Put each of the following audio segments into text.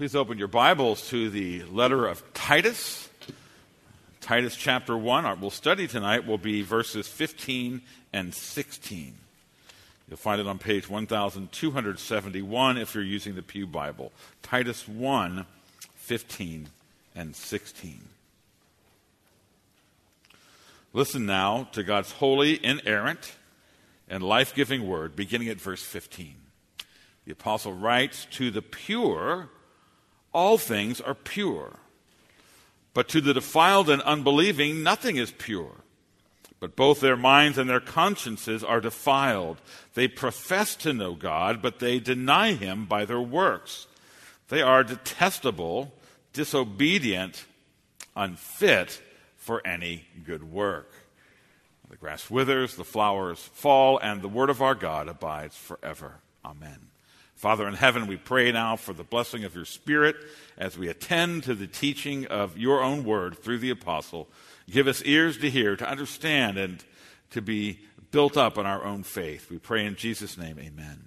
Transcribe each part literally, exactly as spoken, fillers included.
Please open your Bibles to the letter of Titus. Titus chapter one. Our, we'll study tonight will be verses fifteen and sixteen. You'll find it on page one thousand two hundred seventy-one if you're using the Pew Bible. Titus one, fifteen and sixteen. Listen now to God's holy, inerrant, and life-giving word, beginning at verse fifteen. The apostle writes, "To the pure, all things are pure. But to the defiled and unbelieving, nothing is pure. But both their minds and their consciences are defiled. They profess to know God, but they deny him by their works. They are detestable, disobedient, unfit for any good work. The grass withers, the flowers fall, and the word of our God abides forever." Amen. Father in heaven, we pray now for the blessing of your Spirit as we attend to the teaching of your own word through the apostle. Give us ears to hear, to understand, and to be built up in our own faith. We pray in Jesus' name, amen.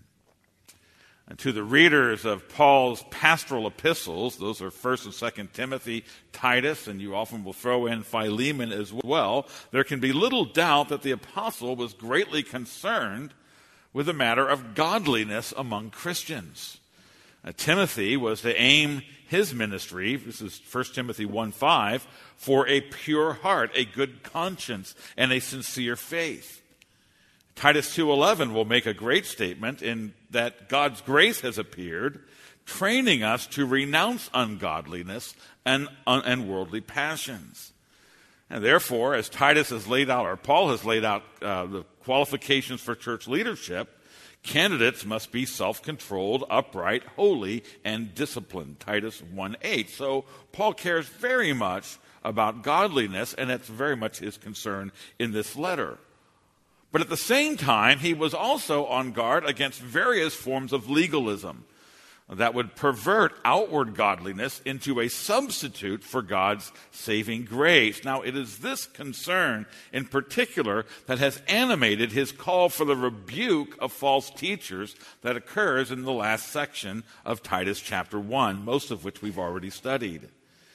And to the readers of Paul's pastoral epistles, those are First and Second Timothy, Titus, and you often will throw in Philemon as well, there can be little doubt that the apostle was greatly concerned with the matter of godliness among Christians. Uh, Timothy was to aim his ministry, this is First Timothy one five, for a pure heart, a good conscience, and a sincere faith. Titus two eleven will make a great statement in that God's grace has appeared, training us to renounce ungodliness and, uh, and worldly passions. And therefore, as Titus has laid out, or Paul has laid out uh, the qualifications for church leadership, candidates must be self-controlled, upright, holy, and disciplined. Titus one eight. So Paul cares very much about godliness, and that's very much his concern in this letter. But at the same time, he was also on guard against various forms of legalism that would pervert outward godliness into a substitute for God's saving grace. Now, it is this concern in particular that has animated his call for the rebuke of false teachers that occurs in the last section of Titus chapter one, most of which we've already studied.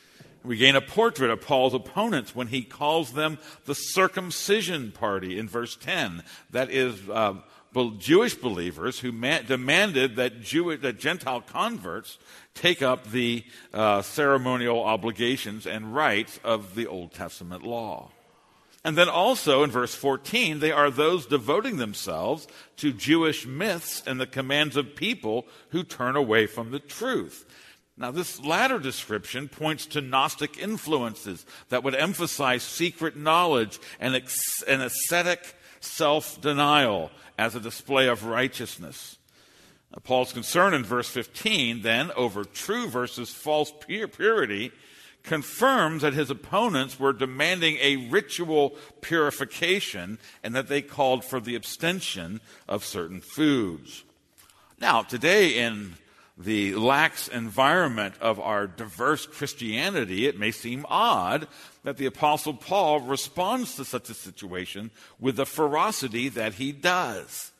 We gain a portrait of Paul's opponents when he calls them the circumcision party in verse ten. That is uh, Jewish believers who man- demanded that, Jew- that Gentile converts take up the uh, ceremonial obligations and rites of the Old Testament law. And then also in verse fourteen, they are those devoting themselves to Jewish myths and the commands of people who turn away from the truth. Now, this latter description points to Gnostic influences that would emphasize secret knowledge and, ex- and ascetic self-denial as a display of righteousness. Now, Paul's concern in verse fifteen, then, over true versus false purity, confirms that his opponents were demanding a ritual purification and that they called for the abstention of certain foods. Now, today in the lax environment of our diverse Christianity, it may seem odd that the Apostle Paul responds to such a situation with the ferocity that he does.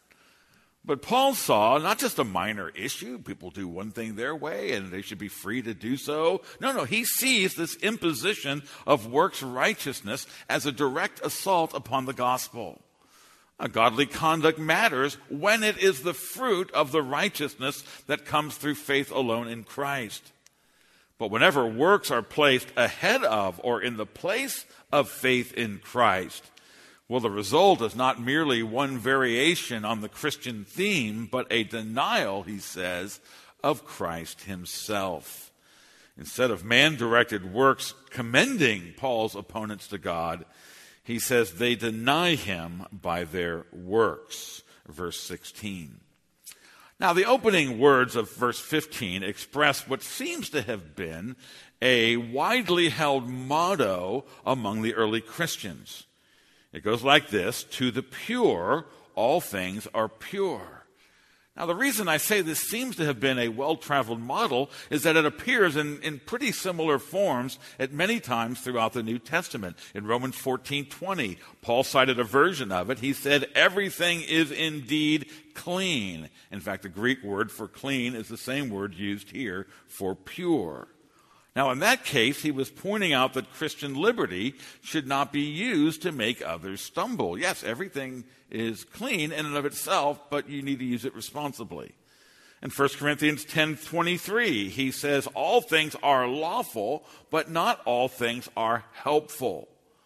But Paul saw not just a minor issue, people do one thing their way and they should be free to do so. No, no, he sees this imposition of works righteousness as a direct assault upon the gospel. A godly conduct matters when it is the fruit of the righteousness that comes through faith alone in Christ. But whenever works are placed ahead of or in the place of faith in Christ, well, the result is not merely one variation on the Christian theme, but a denial, he says, of Christ himself. Instead of man-directed works commending Paul's opponents to God, he says they deny him by their works, verse sixteen. Now, the opening words of verse fifteen express what seems to have been a widely held motto among the early Christians. It goes like this: "To the pure, all things are pure." Now, the reason I say this seems to have been a well-traveled model is that it appears in, in pretty similar forms at many times throughout the New Testament. In Romans fourteen twenty, Paul cited a version of it. He said, everything is indeed clean. In fact, the Greek word for clean is the same word used here for pure. Now, in that case, he was pointing out that Christian liberty should not be used to make others stumble. Yes, everything is clean in and of itself, but you need to use it responsibly. In First Corinthians ten twenty-three, he says, all things are lawful, but not all things are helpful.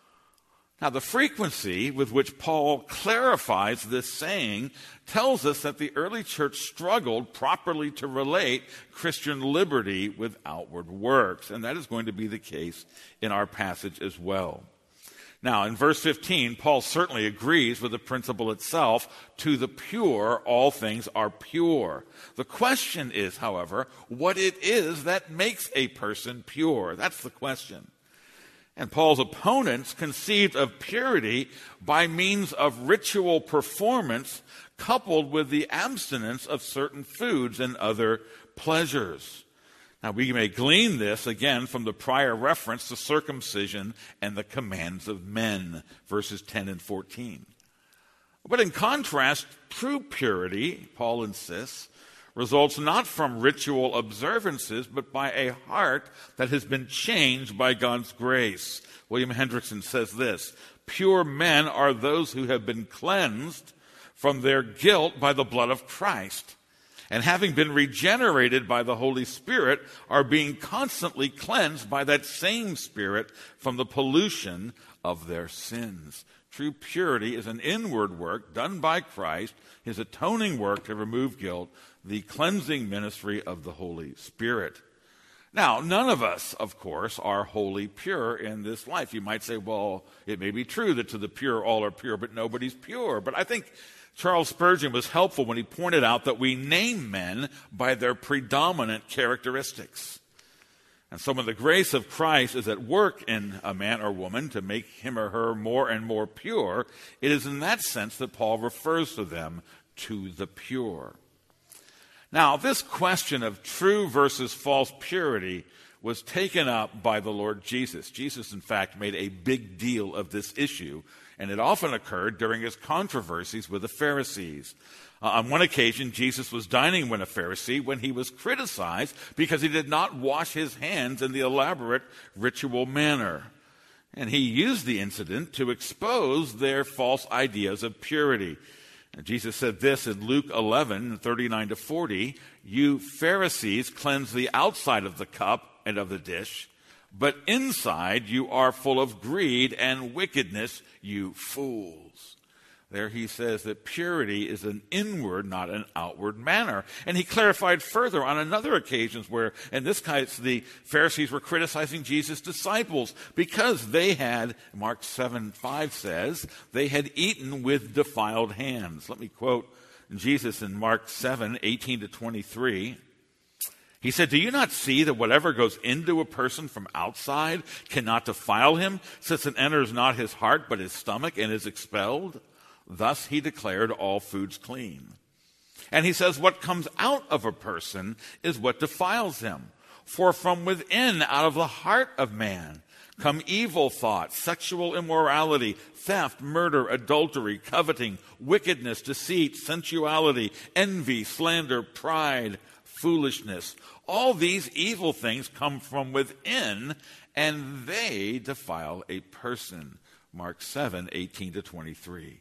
Now, the frequency with which Paul clarifies this saying tells us that the early church struggled properly to relate Christian liberty with outward works, and that is going to be the case in our passage as well. Now, in verse fifteen, Paul certainly agrees with the principle itself, to the pure, all things are pure. The question is, however, what it is that makes a person pure. That's the question. And Paul's opponents conceived of purity by means of ritual performance coupled with the abstinence of certain foods and other pleasures. Now, we may glean this, again, from the prior reference to circumcision and the commands of men, verses ten and fourteen. But in contrast, true purity, Paul insists, results not from ritual observances, but by a heart that has been changed by God's grace. William Hendrickson says this, pure men are those who have been cleansed from their guilt by the blood of Christ, and having been regenerated by the Holy Spirit, are being constantly cleansed by that same Spirit from the pollution of their sins. True purity is an inward work done by Christ, his atoning work to remove guilt, the cleansing ministry of the Holy Spirit. Now, none of us, of course, are wholly pure in this life. You might say, well, it may be true that to the pure all are pure, but nobody's pure. But I think Charles Spurgeon was helpful when he pointed out that we name men by their predominant characteristics. And so when the grace of Christ is at work in a man or woman to make him or her more and more pure, it is in that sense that Paul refers to them, to the pure. Now, this question of true versus false purity was taken up by the Lord Jesus. Jesus, in fact, made a big deal of this issue, and it often occurred during his controversies with the Pharisees. Uh, on one occasion, Jesus was dining with a Pharisee when he was criticized because he did not wash his hands in the elaborate ritual manner. And he used the incident to expose their false ideas of purity. And Jesus said this in Luke eleven, thirty-nine to forty, you Pharisees cleanse the outside of the cup and of the dish, but inside you are full of greed and wickedness, you fools. There he says that purity is an inward, not an outward manner. And he clarified further on another occasions where, in this case, the Pharisees were criticizing Jesus' disciples because they had, Mark seven five says, they had eaten with defiled hands. Let me quote Jesus in Mark seven eighteen to twenty-three. He said, do you not see that whatever goes into a person from outside cannot defile him, since it enters not his heart but his stomach and is expelled? Thus he declared all foods clean. And he says what comes out of a person is what defiles him. For from within, out of the heart of man, come evil thoughts, sexual immorality, theft, murder, adultery, coveting, wickedness, deceit, sensuality, envy, slander, pride, foolishness. All these evil things come from within, and they defile a person. Mark seven eighteen to twenty-three.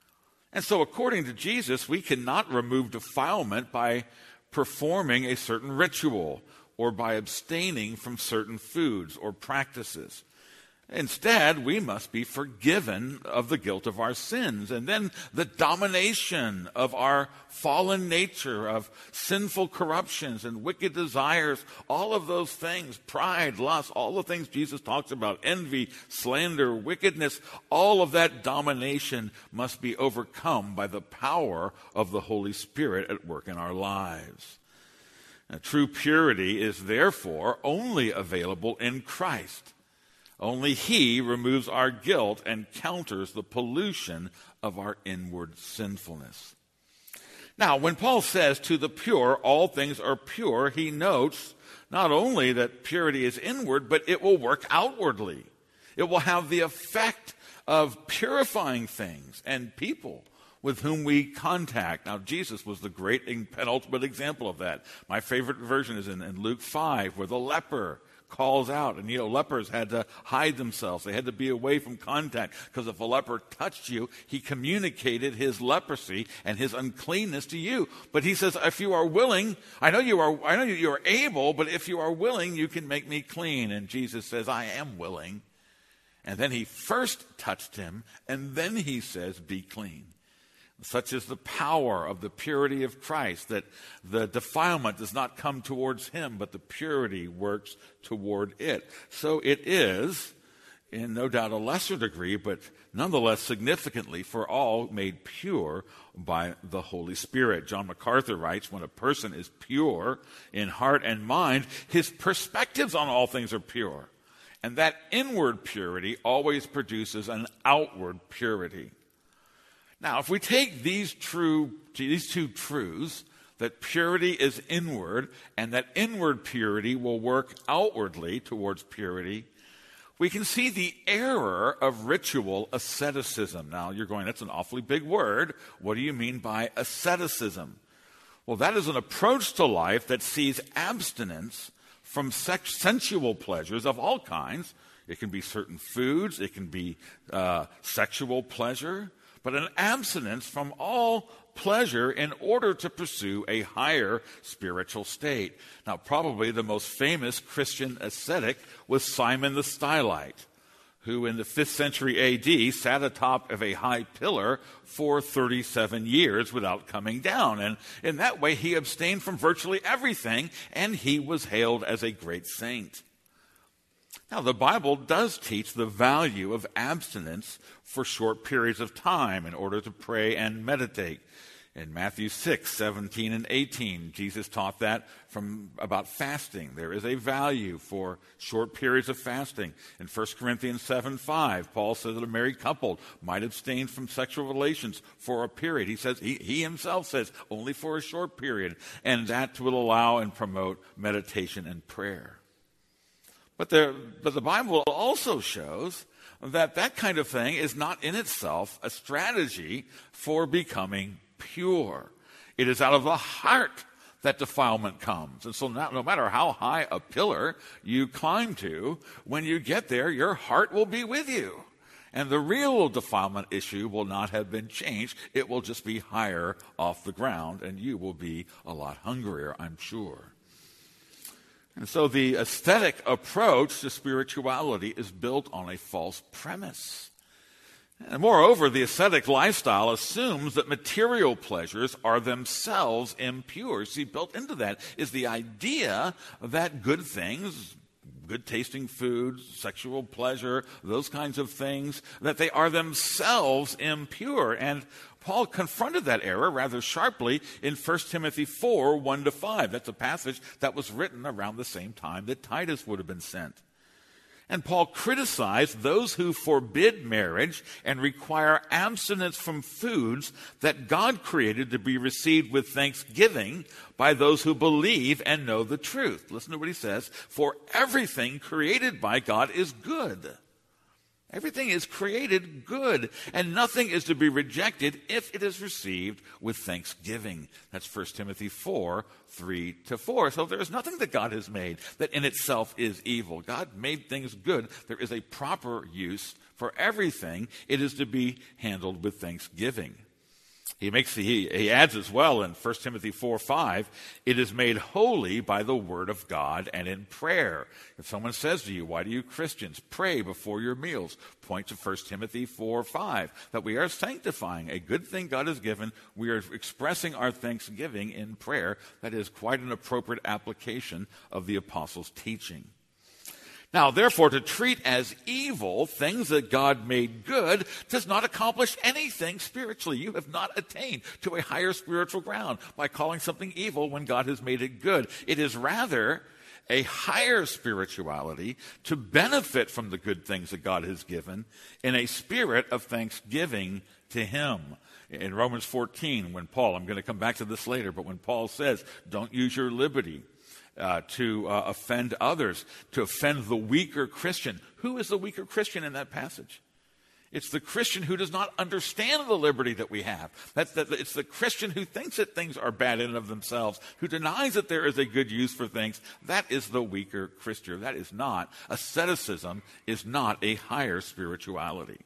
And so according to Jesus, we cannot remove defilement by performing a certain ritual or by abstaining from certain foods or practices. Instead, we must be forgiven of the guilt of our sins, and then the domination of our fallen nature, of sinful corruptions and wicked desires, all of those things, pride, lust, all the things Jesus talks about, envy, slander, wickedness, all of that domination must be overcome by the power of the Holy Spirit at work in our lives. Now, true purity is therefore only available in Christ. Only he removes our guilt and counters the pollution of our inward sinfulness. Now, when Paul says to the pure, all things are pure, he notes not only that purity is inward, but it will work outwardly. It will have the effect of purifying things and people with whom we contact. Now, Jesus was the great and penultimate example of that. My favorite version is in, in Luke five, where the leper calls out. And, you know, lepers had to hide themselves. They had to be away from contact, because if a leper touched you, he communicated his leprosy and his uncleanness to you. But he says, if you are willing, I know you are, I know you are able, but if you are willing, you can make me clean. And Jesus says, I am willing. And then he first touched him, and then he says, be clean. Such is the power of the purity of Christ, that the defilement does not come towards him, but the purity works toward it. So it is, in no doubt a lesser degree, but nonetheless significantly, for all made pure by the Holy Spirit. John MacArthur writes, when a person is pure in heart and mind, his perspectives on all things are pure. And that inward purity always produces an outward purity. Now, if we take these true, these two truths, that purity is inward and that inward purity will work outwardly towards purity, we can see the error of ritual asceticism. Now, you're going, that's an awfully big word. What do you mean by asceticism? Well, that is an approach to life that sees abstinence from sex, sensual pleasures of all kinds. It can be certain foods. It can be uh, sexual pleasure. But an abstinence from all pleasure in order to pursue a higher spiritual state. Now, probably the most famous Christian ascetic was Simon the Stylite, who in the fifth century A D sat atop of a high pillar for thirty-seven years without coming down. And in that way, he abstained from virtually everything, and he was hailed as a great saint. Now, the Bible does teach the value of abstinence for short periods of time in order to pray and meditate. In Matthew six, seventeen and eighteen, Jesus taught that from about fasting. There is a value for short periods of fasting. In First Corinthians seven, five, Paul says that a married couple might abstain from sexual relations for a period. He says, he, he himself says, only for a short period. And that will allow and promote meditation and prayer. But, there, but the Bible also shows that that kind of thing is not in itself a strategy for becoming pure. It is out of the heart that defilement comes. And so not, no matter how high a pillar you climb to, when you get there, your heart will be with you. And the real defilement issue will not have been changed. It will just be higher off the ground, and you will be a lot hungrier, I'm sure. And so the aesthetic approach to spirituality is built on a false premise. And moreover, the ascetic lifestyle assumes that material pleasures are themselves impure. See, built into that is the idea that good things, good tasting foods, sexual pleasure, those kinds of things, that they are themselves impure. And Paul confronted that error rather sharply in First Timothy four, one to five. That's a passage that was written around the same time that Titus would have been sent. And Paul criticized those who forbid marriage and require abstinence from foods that God created to be received with thanksgiving by those who believe and know the truth. Listen to what he says. For everything created by God is good. Everything is created good, and nothing is to be rejected if it is received with thanksgiving. That's First Timothy four, three to four. So there is nothing that God has made that in itself is evil. God made things good. There is a proper use for everything. It is to be handled with thanksgiving. He makes he, he adds as well in First Timothy four, five, it is made holy by the word of God and in prayer. If someone says to you, why do you Christians pray before your meals? Point to First Timothy four, five, that we are sanctifying a good thing God has given. We are expressing our thanksgiving in prayer. That is quite an appropriate application of the apostles' teaching. Now, therefore, to treat as evil things that God made good does not accomplish anything spiritually. You have not attained to a higher spiritual ground by calling something evil when God has made it good. It is rather a higher spirituality to benefit from the good things that God has given in a spirit of thanksgiving to him. In Romans fourteen, when Paul, I'm going to come back to this later, but when Paul says, don't use your liberty uh, to uh, offend others, to offend the weaker Christian. Who is the weaker Christian in that passage? It's the Christian who does not understand the liberty that we have. That's the, it's the Christian who thinks that things are bad in and of themselves, who denies that there is a good use for things. That is the weaker Christian. That is not, asceticism is not a higher spirituality.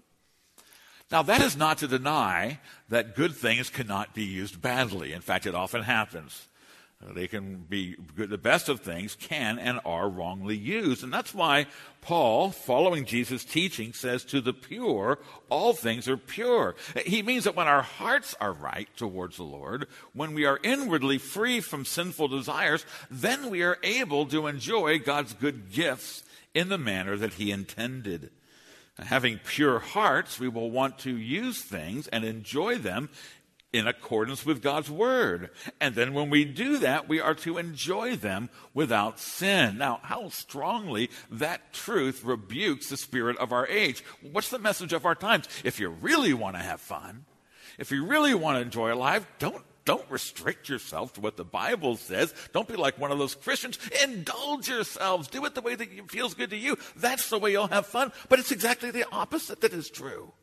Now, that is not to deny that good things cannot be used badly. In fact, it often happens. They can be good. The best of things can and are wrongly used. And that's why Paul, following Jesus' teaching, says to the pure, all things are pure. He means that when our hearts are right towards the Lord, when we are inwardly free from sinful desires, then we are able to enjoy God's good gifts in the manner that he intended. Having pure hearts, we will want to use things and enjoy them in accordance with God's word. And then when we do that, we are to enjoy them without sin. Now, how strongly that truth rebukes the spirit of our age. What's the message of our times? If you really want to have fun, if you really want to enjoy life, don't Don't restrict yourself to what the Bible says. Don't be like one of those Christians. Indulge yourselves. Do it the way that feels good to you. That's the way you'll have fun. But it's exactly the opposite that is true.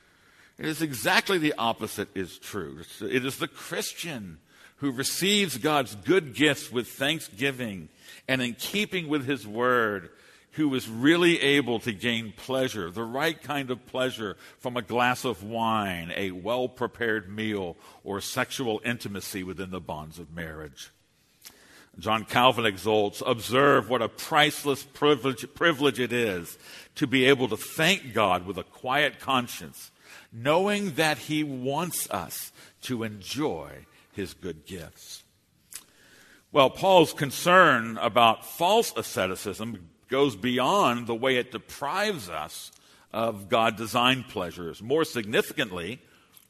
It is exactly the opposite is true. It is the Christian who receives God's good gifts with thanksgiving and in keeping with his word, who is really able to gain pleasure, the right kind of pleasure from a glass of wine, a well-prepared meal, or sexual intimacy within the bonds of marriage. John Calvin exults, observe what a priceless privilege, privilege it is to be able to thank God with a quiet conscience, knowing that he wants us to enjoy his good gifts. Well, Paul's concern about false asceticism goes beyond the way it deprives us of God-designed pleasures. More significantly,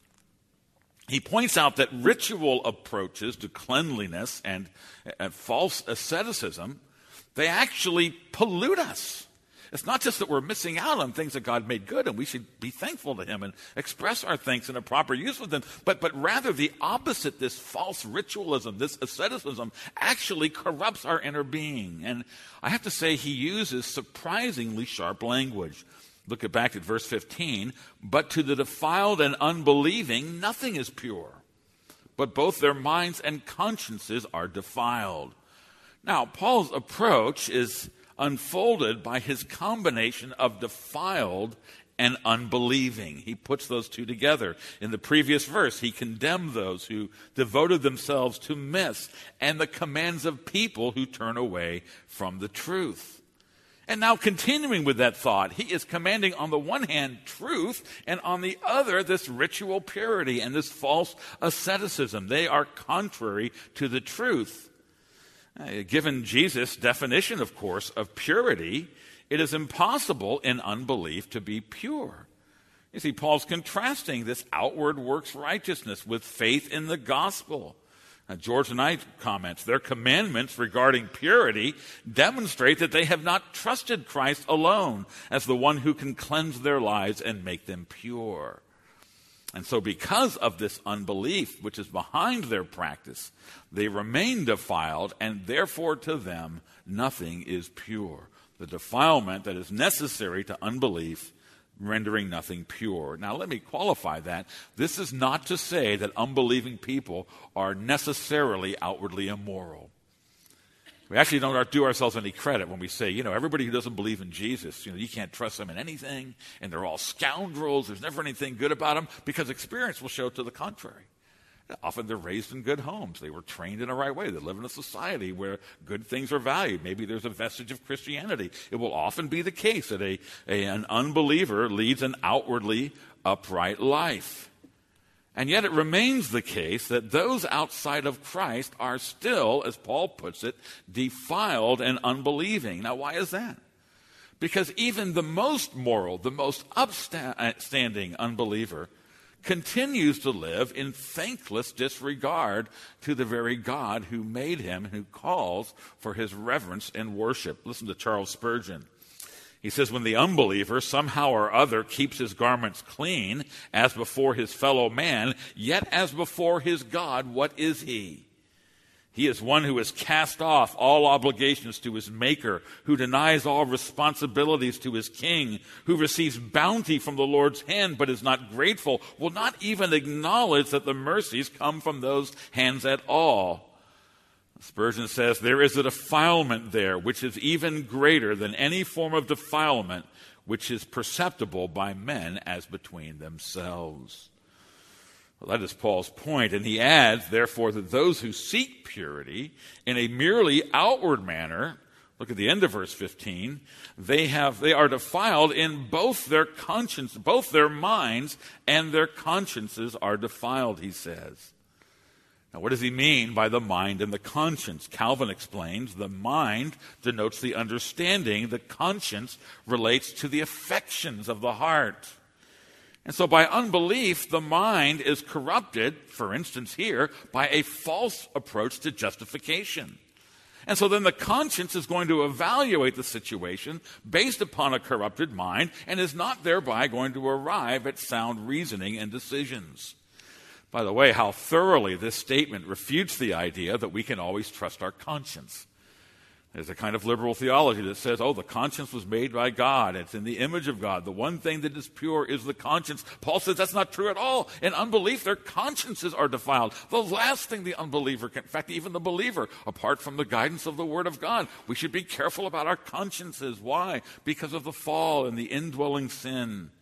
he points out that ritual approaches to cleanliness and, and false asceticism, they actually pollute us. It's not just that we're missing out on things that God made good, and we should be thankful to him and express our thanks in a proper use with them, but, but rather the opposite, this false ritualism, this asceticism, actually corrupts our inner being. And I have to say, he uses surprisingly sharp language. Look at back at verse fifteen. But to the defiled and unbelieving, nothing is pure, but both their minds and consciences are defiled. Now, Paul's approach is unfolded by his combination of defiled and unbelieving. He puts those two together. In the previous verse, he condemned those who devoted themselves to myths and the commands of people who turn away from the truth. And now, continuing with that thought, he is commanding on the one hand truth, and on the other this ritual purity and this false asceticism. They are contrary to the truth. Uh, given Jesus' definition, of course, of purity, it is impossible in unbelief to be pure. You see, Paul's contrasting this outward works righteousness with faith in the gospel. Uh, George Knight comments, their commandments regarding purity demonstrate that they have not trusted Christ alone as the one who can cleanse their lives and make them pure. And so because of this unbelief, which is behind their practice, they remain defiled, and therefore to them nothing is pure. The defilement that is necessary to unbelief, rendering nothing pure. Now let me qualify that. This is not to say that unbelieving people are necessarily outwardly immoral. We actually don't do ourselves any credit when we say, you know, everybody who doesn't believe in Jesus, you know, you can't trust them in anything, and they're all scoundrels, there's never anything good about them, because experience will show to the contrary. Often they're raised in good homes. They were trained in the right way. They live in a society where good things are valued. Maybe there's a vestige of Christianity. It will often be the case that a, a an unbeliever leads an outwardly upright life. And yet it remains the case that those outside of Christ are still, as Paul puts it, defiled and unbelieving. Now, why is that? Because even the most moral, the most upstanding unbeliever continues to live in thankless disregard to the very God who made him and who calls for his reverence and worship. Listen to Charles Spurgeon. He says, when the unbeliever somehow or other keeps his garments clean, as before his fellow man, yet as before his God, what is he? He is one who has cast off all obligations to his Maker, who denies all responsibilities to his King, who receives bounty from the Lord's hand but is not grateful, will not even acknowledge that the mercies come from those hands at all. Spurgeon says, there is a defilement there which is even greater than any form of defilement which is perceptible by men as between themselves. Well, that is Paul's point, and he adds, therefore, that those who seek purity in a merely outward manner, look at the end of verse fifteen, they have they are defiled in both their conscience, both their minds and their consciences are defiled, he says. Now, what does he mean by the mind and the conscience? Calvin explains the mind denotes the understanding, the conscience relates to the affections of the heart. And so by unbelief, the mind is corrupted, for instance here, by a false approach to justification. And so then the conscience is going to evaluate the situation based upon a corrupted mind and is not thereby going to arrive at sound reasoning and decisions. By the way, how thoroughly this statement refutes the idea that we can always trust our conscience. There's a kind of liberal theology that says, oh, the conscience was made by God. It's in the image of God. The one thing that is pure is the conscience. Paul says that's not true at all. In unbelief, their consciences are defiled. The last thing the unbeliever can, in fact, even the believer, apart from the guidance of the Word of God, we should be careful about our consciences. Why? Because of the fall and the indwelling sin.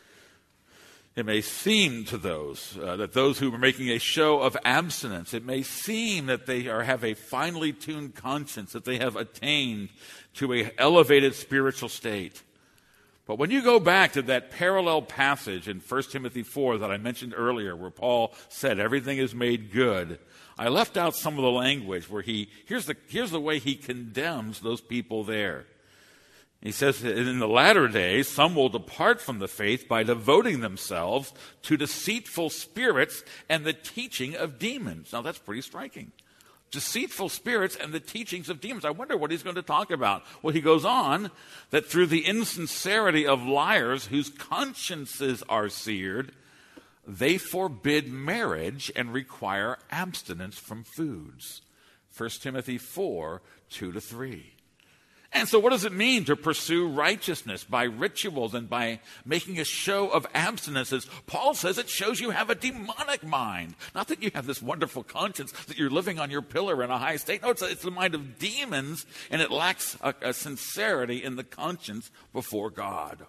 It may seem to those, uh, that those who are making a show of abstinence, it may seem that they are, have a finely tuned conscience, that they have attained to an elevated spiritual state. But when you go back to that parallel passage in First Timothy four that I mentioned earlier, where Paul said everything is made good, I left out some of the language where he, here's the, here's the way he condemns those people there. He says, in the latter days, some will depart from the faith by devoting themselves to deceitful spirits and the teaching of demons. Now, that's pretty striking. Deceitful spirits and the teachings of demons. I wonder what he's going to talk about. Well, he goes on that through the insincerity of liars whose consciences are seared, they forbid marriage and require abstinence from foods. First Timothy four, two to three. And so what does it mean to pursue righteousness by rituals and by making a show of abstinences? Paul says it shows you have a demonic mind. Not that you have this wonderful conscience, that you're living on your pillar in a high state. No, it's, a, it's the mind of demons, and it lacks a, a sincerity in the conscience before God.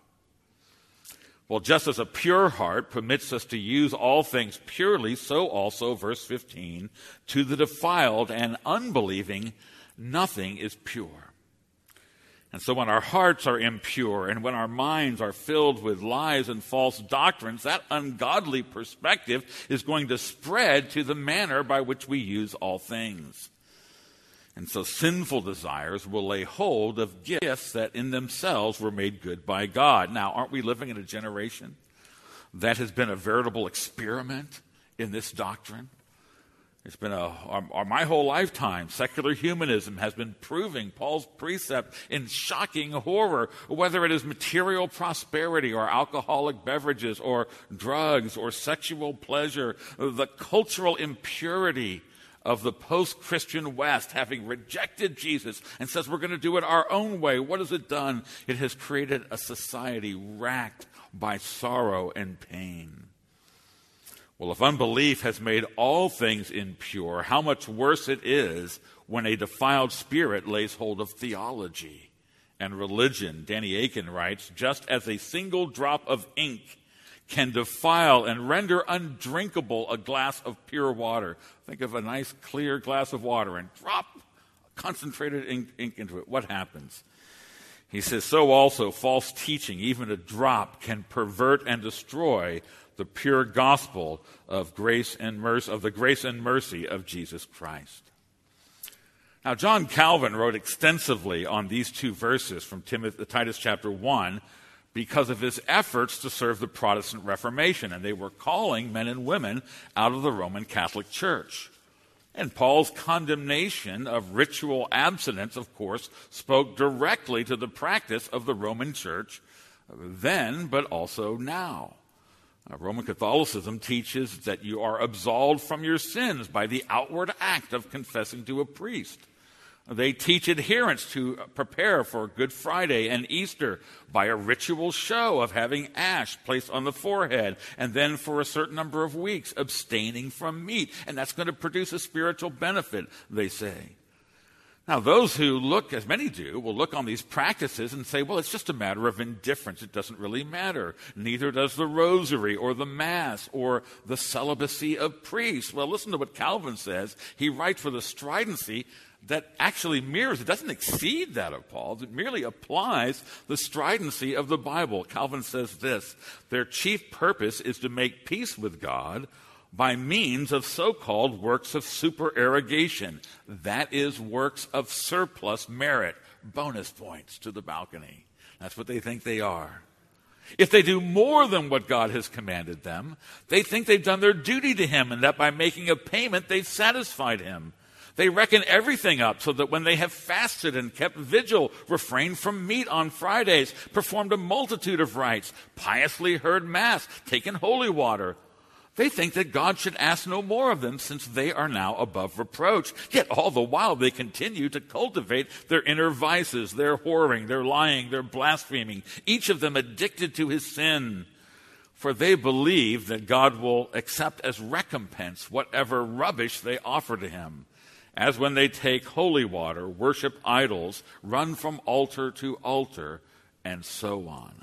Well, just as a pure heart permits us to use all things purely, so also, verse fifteen, to the defiled and unbelieving, nothing is pure. And so when our hearts are impure and when our minds are filled with lies and false doctrines, that ungodly perspective is going to spread to the manner by which we use all things. And so sinful desires will lay hold of gifts that in themselves were made good by God. Now, aren't we living in a generation that has been a veritable experiment in this doctrine? It's been a, our, our, my whole lifetime, secular humanism has been proving Paul's precept in shocking horror, whether it is material prosperity or alcoholic beverages or drugs or sexual pleasure, the cultural impurity of the post-Christian West having rejected Jesus and says we're going to do it our own way. What has it done? It has created a society racked by sorrow and pain. Well, if unbelief has made all things impure, how much worse it is when a defiled spirit lays hold of theology and religion. Danny Akin writes, just as a single drop of ink can defile and render undrinkable a glass of pure water. Think of a nice clear glass of water and drop concentrated ink, ink into it. What happens? He says, so also false teaching, even a drop, can pervert and destroy the pure gospel of grace and mercy, of the grace and mercy of Jesus Christ. Now, John Calvin wrote extensively on these two verses from Timothy, Titus chapter one, because of his efforts to serve the Protestant Reformation, and they were calling men and women out of the Roman Catholic Church. And Paul's condemnation of ritual abstinence, of course, spoke directly to the practice of the Roman Church then, but also now. Uh, Roman Catholicism teaches that you are absolved from your sins by the outward act of confessing to a priest. They teach adherents to prepare for Good Friday and Easter by a ritual show of having ash placed on the forehead, and then for a certain number of weeks abstaining from meat. And that's going to produce a spiritual benefit, they say. Now, those who look, as many do, will look on these practices and say, well, it's just a matter of indifference. It doesn't really matter. Neither does the rosary or the Mass or the celibacy of priests. Well, listen to what Calvin says. He writes with a stridency that actually mirrors, it doesn't exceed that of Paul's. It merely applies the stridency of the Bible. Calvin says this: their chief purpose is to make peace with God by means of so-called works of supererogation. That is, works of surplus merit, bonus points to the balcony. That's what they think they are. If they do more than what God has commanded them, they think they've done their duty to him, and that by making a payment, they've satisfied him. They reckon everything up so that when they have fasted and kept vigil, refrained from meat on Fridays, performed a multitude of rites, piously heard Mass, taken holy water, they think that God should ask no more of them, since they are now above reproach. Yet all the while they continue to cultivate their inner vices, their whoring, their lying, their blaspheming, each of them addicted to his sin. For they believe that God will accept as recompense whatever rubbish they offer to him, as when they take holy water, worship idols, run from altar to altar, and so on.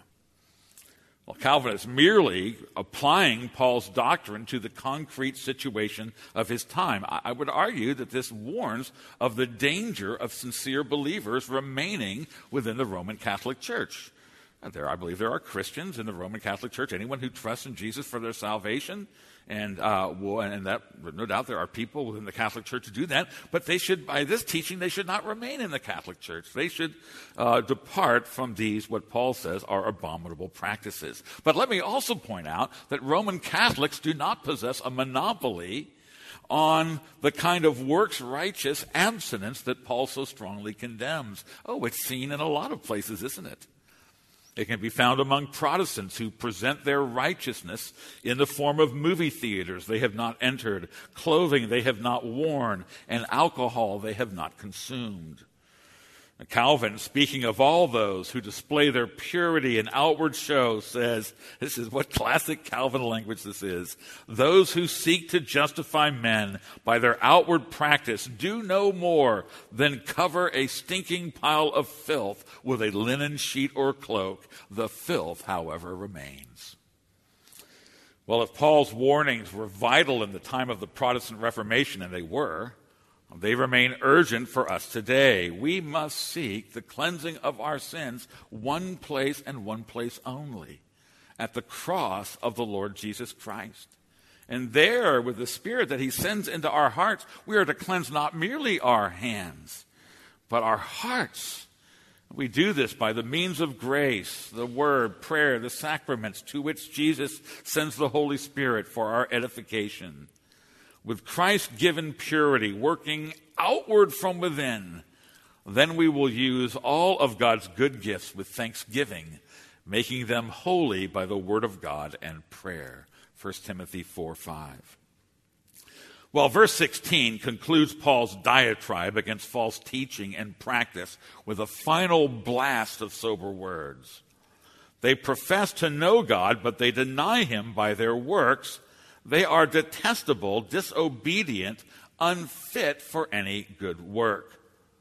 Well, Calvin is merely applying Paul's doctrine to the concrete situation of his time. I would argue that this warns of the danger of sincere believers remaining within the Roman Catholic Church. There, I believe there are Christians in the Roman Catholic Church, anyone who trusts in Jesus for their salvation, and uh, well, and that, no doubt there are people within the Catholic Church who do that, but they should, by this teaching, they should not remain in the Catholic Church. They should uh, depart from these, what Paul says, are abominable practices. But let me also point out that Roman Catholics do not possess a monopoly on the kind of works-righteous abstinence that Paul so strongly condemns. Oh, it's seen in a lot of places, isn't it? It can be found among Protestants who present their righteousness in the form of movie theaters they have not entered, clothing they have not worn, and alcohol they have not consumed. Calvin, speaking of all those who display their purity and outward show, says, this is what classic Calvin language this is, those who seek to justify men by their outward practice do no more than cover a stinking pile of filth with a linen sheet or cloak. The filth, however, remains. Well, if Paul's warnings were vital in the time of the Protestant Reformation, and they were, they remain urgent for us today. We must seek the cleansing of our sins one place and one place only, at the cross of the Lord Jesus Christ. And there, with the Spirit that he sends into our hearts, we are to cleanse not merely our hands, but our hearts. We do this by the means of grace, the word, prayer, the sacraments, to which Jesus sends the Holy Spirit for our edification. With Christ-given purity working outward from within, then we will use all of God's good gifts with thanksgiving, making them holy by the word of God and prayer. First Timothy four five. Well, verse sixteen concludes Paul's diatribe against false teaching and practice with a final blast of sober words. They profess to know God, but they deny him by their works. They are detestable, disobedient, unfit for any good work.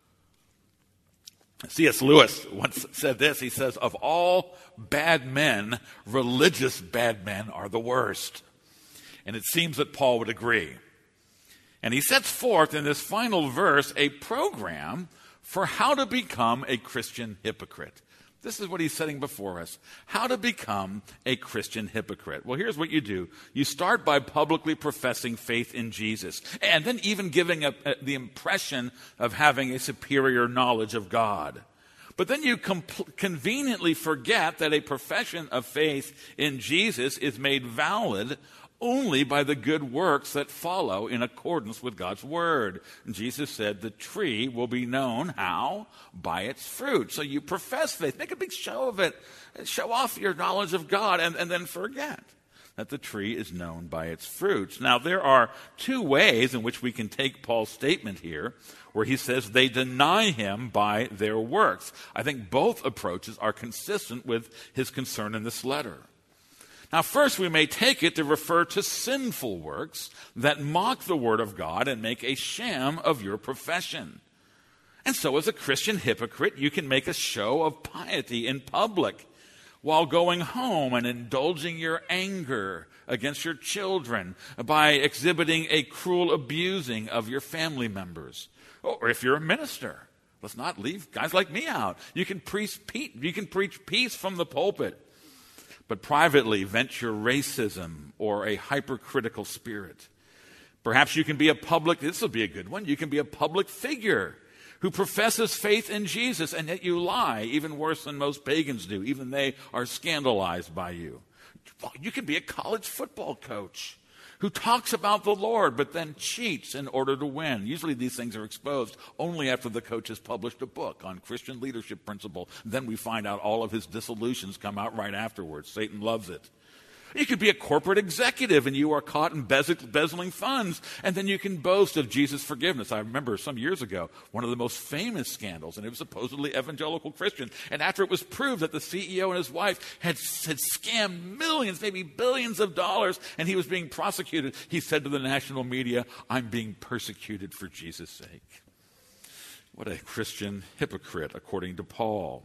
C S Lewis once said this. He says, of all bad men, religious bad men are the worst. And it seems that Paul would agree. And he sets forth in this final verse a program for how to become a Christian hypocrite. This is what he's setting before us. How to become a Christian hypocrite. Well, here's what you do. You start by publicly professing faith in Jesus, and then even giving a, a, the impression of having a superior knowledge of God. But then you com- conveniently forget that a profession of faith in Jesus is made valid only by the good works that follow in accordance with God's word. And Jesus said the tree will be known how? By its fruit. So you profess faith, make a big show of it, show off your knowledge of God, and, and then forget that the tree is known by its fruits. Now, there are two ways in which we can take Paul's statement here, where he says they deny him by their works. I think both approaches are consistent with his concern in this letter. Now, first, we may take it to refer to sinful works that mock the word of God and make a sham of your profession. And so, as a Christian hypocrite, you can make a show of piety in public while going home and indulging your anger against your children by exhibiting a cruel abusing of your family members. Or if you're a minister, let's not leave guys like me out. You can preach, you can preach peace from the pulpit, but privately vent your racism or a hypercritical spirit. Perhaps you can be a public, this will be a good one, you can be a public figure who professes faith in Jesus, and yet you lie, even worse than most pagans do. Even they are scandalized by you. You can be a college football coach who talks about the Lord but then cheats in order to win. Usually these things are exposed only after the coach has published a book on Christian leadership principle. Then we find out all of his dissolutions come out right afterwards. Satan loves it. You could be a corporate executive and you are caught embezzling funds, and then you can boast of Jesus' forgiveness. I remember some years ago, one of the most famous scandals, and it was supposedly evangelical Christian. And after it was proved that the C E O and his wife had, had scammed millions, maybe billions of dollars, and he was being prosecuted, he said to the national media, "I'm being persecuted for Jesus' sake." What a Christian hypocrite, according to Paul.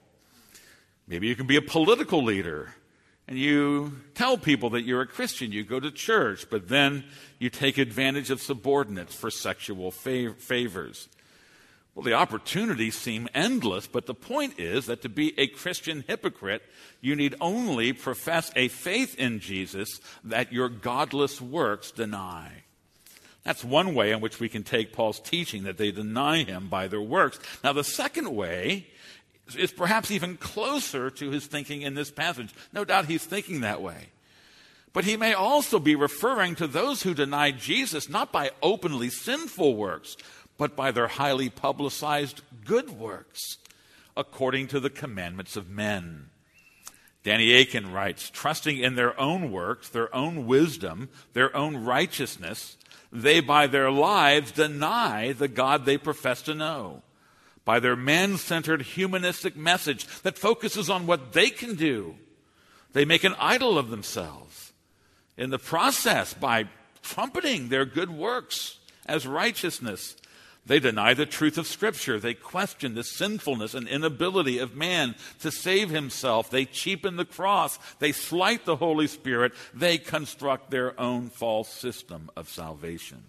Maybe you can be a political leader, and you tell people that you're a Christian, you go to church, but then you take advantage of subordinates for sexual fav- favors. Well, the opportunities seem endless, but the point is that to be a Christian hypocrite, you need only profess a faith in Jesus that your godless works deny. That's one way in which we can take Paul's teaching, that they deny him by their works. Now, the second way is perhaps even closer to his thinking in this passage. No doubt he's thinking that way. But he may also be referring to those who deny Jesus not by openly sinful works, but by their highly publicized good works, according to the commandments of men. Danny Akin writes, trusting in their own works, their own wisdom, their own righteousness, they by their lives deny the God they profess to know. By their man-centered humanistic message that focuses on what they can do, they make an idol of themselves. In the process, by trumpeting their good works as righteousness, they deny the truth of Scripture. They question the sinfulness and inability of man to save himself. They cheapen the cross. They slight the Holy Spirit. They construct their own false system of salvation.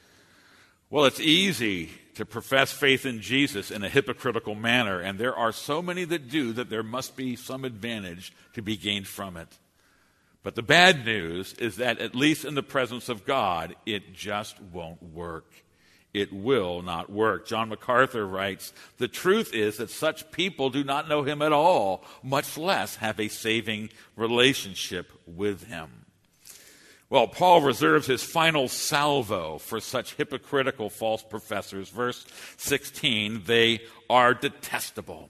Well, it's easy to profess faith in Jesus in a hypocritical manner, and there are so many that do that there must be some advantage to be gained from it. But the bad news is that, at least in the presence of God, it just won't work. It will not work. John MacArthur writes, the truth is that such people do not know him at all, much less have a saving relationship with him. Well, Paul reserves his final salvo for such hypocritical false professors. Verse sixteen, they are detestable,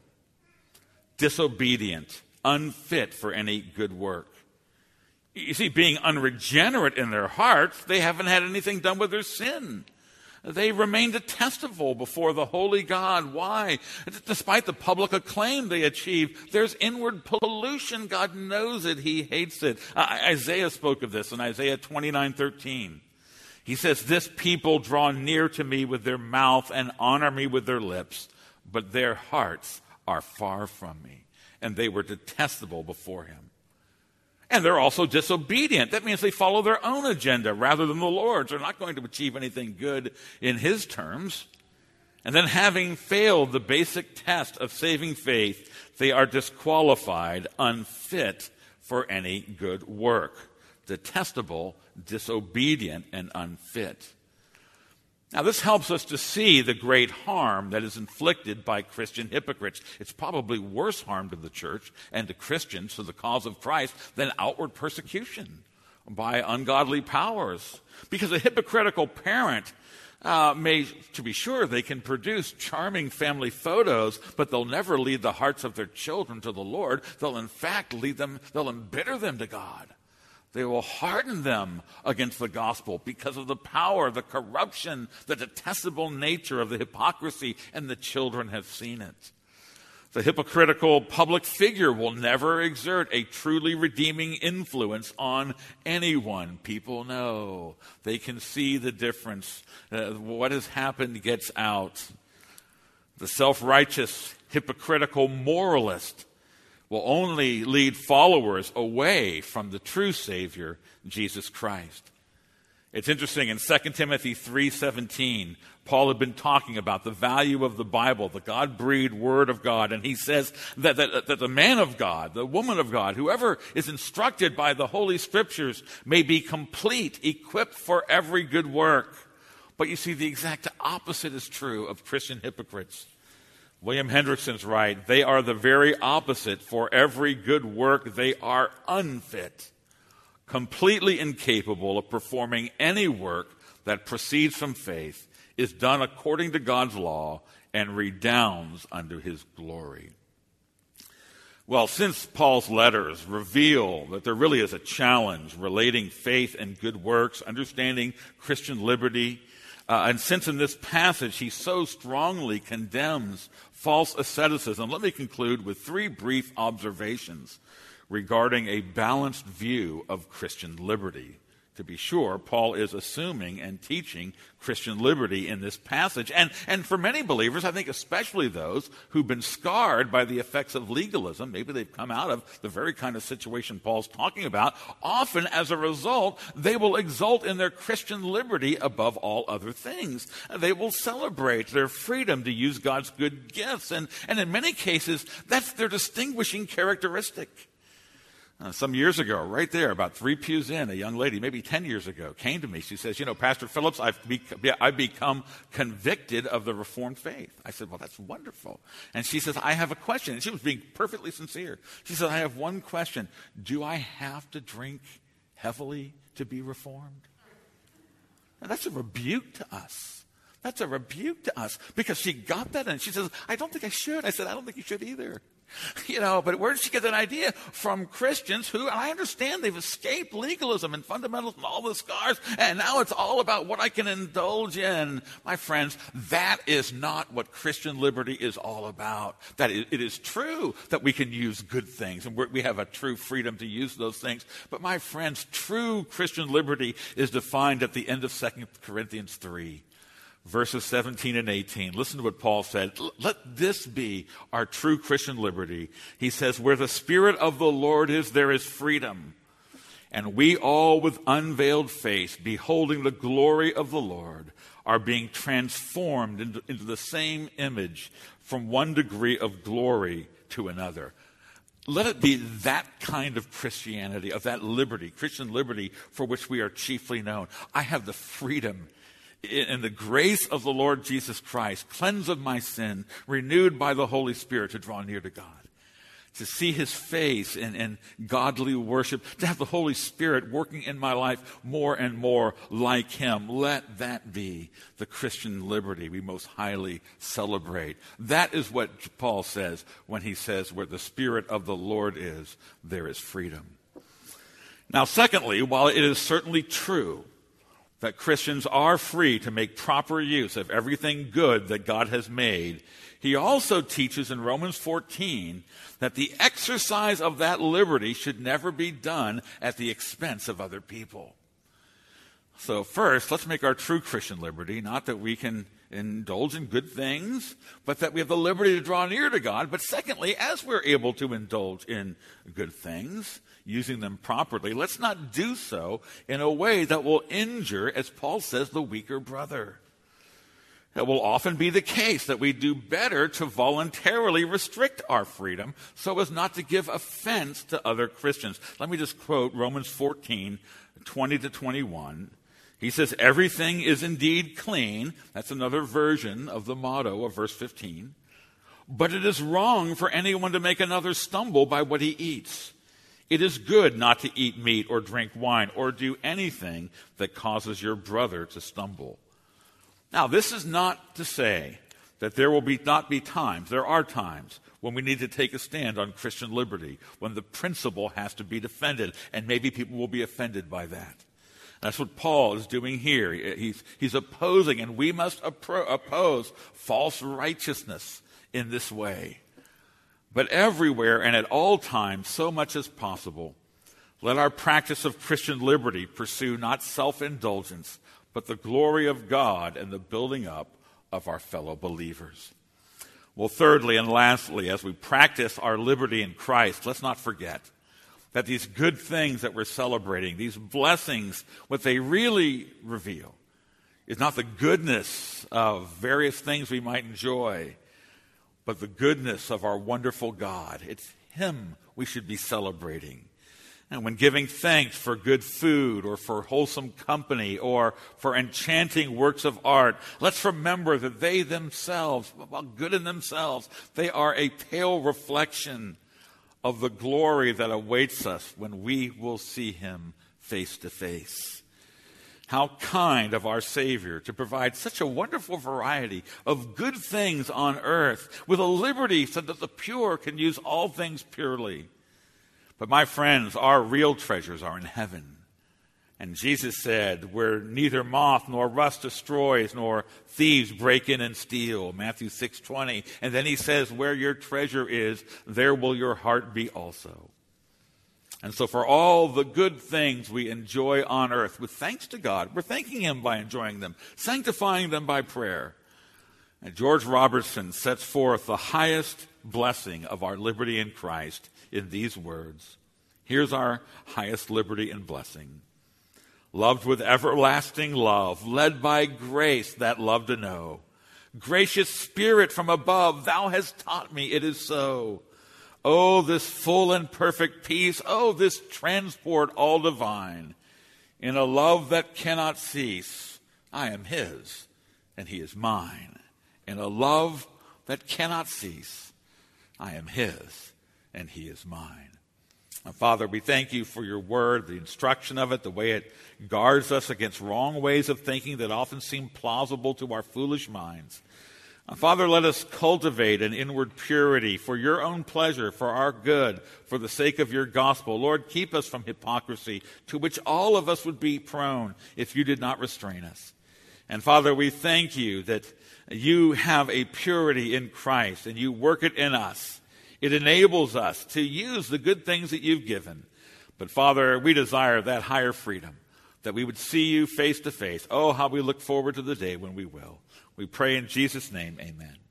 disobedient, unfit for any good work. You see, being unregenerate in their hearts, they haven't had anything done with their sin. They remain detestable before the holy God. Why? Despite the public acclaim they achieve, there's inward pollution. God knows it. He hates it. Uh, Isaiah spoke of this in Isaiah twenty-nine thirteen. He says, this people draw near to me with their mouth and honor me with their lips, but their hearts are far from me, and they were detestable before him. And they're also disobedient. That means they follow their own agenda rather than the Lord's. They're not going to achieve anything good in his terms. And then, having failed the basic test of saving faith, they are disqualified, unfit for any good work. Detestable, disobedient, and unfit. Now, this helps us to see the great harm that is inflicted by Christian hypocrites. It's probably worse harm to the church and to Christians for the cause of Christ than outward persecution by ungodly powers. Because a hypocritical parent uh, may, to be sure, they can produce charming family photos, but they'll never lead the hearts of their children to the Lord. They'll in fact lead them, they'll embitter them to God. They will harden them against the gospel because of the power, the corruption, the detestable nature of the hypocrisy, and the children have seen it. The hypocritical public figure will never exert a truly redeeming influence on anyone. People know. They can see the difference. Uh, what has happened gets out. The self-righteous, hypocritical moralist will only lead followers away from the true Savior, Jesus Christ. It's interesting, in Second Timothy three seventeen, Paul had been talking about the value of the Bible, the God-breathed Word of God, and he says that, that, that the man of God, the woman of God, whoever is instructed by the Holy Scriptures may be complete, equipped for every good work. But you see, the exact opposite is true of Christian hypocrites. William Hendrickson's right. They are the very opposite. For every good work, they are unfit, completely incapable of performing any work that proceeds from faith, is done according to God's law, and redounds unto his glory. Well, since Paul's letters reveal that there really is a challenge relating faith and good works, understanding Christian liberty, Uh, and since in this passage he so strongly condemns false asceticism, let me conclude with three brief observations regarding a balanced view of Christian liberty. To be sure, Paul is assuming and teaching Christian liberty in this passage. And, and for many believers, I think especially those who've been scarred by the effects of legalism, maybe they've come out of the very kind of situation Paul's talking about, often as a result, they will exult in their Christian liberty above all other things. They will celebrate their freedom to use God's good gifts. And, and in many cases, that's their distinguishing characteristic. Uh, some years ago, right there, about three pews in, a young lady, maybe ten years ago, came to me. She says, you know, Pastor Phillips, I've, bec- I've become convicted of the Reformed faith. I said, well, that's wonderful. And she says, I have a question. And she was being perfectly sincere. She said, I have one question. Do I have to drink heavily to be Reformed? And that's a rebuke to us. That's a rebuke to us because she got that and she says, I don't think I should. I said, I don't think you should either. You know, but where did she get that idea? From Christians who, and I understand they've escaped legalism and fundamentalism and all the scars, and now it's all about what I can indulge in. My friends, that is not what Christian liberty is all about. That it, it is true that we can use good things, and we're, we have a true freedom to use those things. But my friends, true Christian liberty is defined at the end of Second Corinthians three. Verses seventeen and eighteen. Listen to what Paul said. Let this be our true Christian liberty. He says, where the Spirit of the Lord is, there is freedom. And we all with unveiled face, beholding the glory of the Lord, are being transformed into, into the same image from one degree of glory to another. Let it be that kind of Christianity, of that liberty, Christian liberty, for which we are chiefly known. I have the freedom in the grace of the Lord Jesus Christ, cleansed of my sin, renewed by the Holy Spirit to draw near to God, to see his face in, in godly worship, to have the Holy Spirit working in my life more and more like him. Let that be the Christian liberty we most highly celebrate. That is what Paul says when he says, where the Spirit of the Lord is, there is freedom. Now, secondly, while it is certainly true that Christians are free to make proper use of everything good that God has made, he also teaches in Romans fourteen that the exercise of that liberty should never be done at the expense of other people. So first, let's make our true Christian liberty, not that we can indulge in good things, but that we have the liberty to draw near to God. But secondly, as we're able to indulge in good things, using them properly, let's not do so in a way that will injure, as Paul says, the weaker brother. It will often be the case that we do better to voluntarily restrict our freedom so as not to give offense to other Christians. Let me just quote Romans fourteen, twenty to twenty-one. He says, everything is indeed clean. That's another version of the motto of verse fifteen. But it is wrong for anyone to make another stumble by what he eats. It is good not to eat meat or drink wine or do anything that causes your brother to stumble. Now, this is not to say that there will be not be times, there are times, when we need to take a stand on Christian liberty, when the principle has to be defended, and maybe people will be offended by that. That's what Paul is doing here. He's, he's opposing, and we must appro- oppose false righteousness in this way. But everywhere and at all times, so much as possible, let our practice of Christian liberty pursue not self-indulgence, but the glory of God and the building up of our fellow believers. Well, thirdly and lastly, as we practice our liberty in Christ, let's not forget that these good things that we're celebrating, these blessings, what they really reveal is not the goodness of various things we might enjoy, but the goodness of our wonderful God. It's Him we should be celebrating. And when giving thanks for good food or for wholesome company or for enchanting works of art, let's remember that they themselves, while good in themselves, they are a pale reflection of the glory that awaits us when we will see Him face to face. How kind of our Savior to provide such a wonderful variety of good things on earth with a liberty so that the pure can use all things purely. But my friends, our real treasures are in heaven. And Jesus said, where neither moth nor rust destroys, nor thieves break in and steal, Matthew six twenty. And then he says, where your treasure is, there will your heart be also. And so for all the good things we enjoy on earth, with thanks to God, we're thanking Him by enjoying them, sanctifying them by prayer. And George Robertson sets forth the highest blessing of our liberty in Christ in these words. Here's our highest liberty and blessing. Loved with everlasting love, led by grace that love to know. Gracious Spirit from above, Thou hast taught me it is so. Oh, this full and perfect peace, oh, this transport all divine. In a love that cannot cease, I am His and He is mine. In a love that cannot cease, I am His and He is mine. Now, Father, we thank You for Your word, the instruction of it, the way it guards us against wrong ways of thinking that often seem plausible to our foolish minds. Now, Father, let us cultivate an inward purity for Your own pleasure, for our good, for the sake of Your gospel. Lord, keep us from hypocrisy, to which all of us would be prone if You did not restrain us. And Father, we thank You that You have a purity in Christ, and You work it in us. It enables us to use the good things that You've given. But Father, we desire that higher freedom, that we would see You face to face. Oh, how we look forward to the day when we will. We pray in Jesus' name, amen.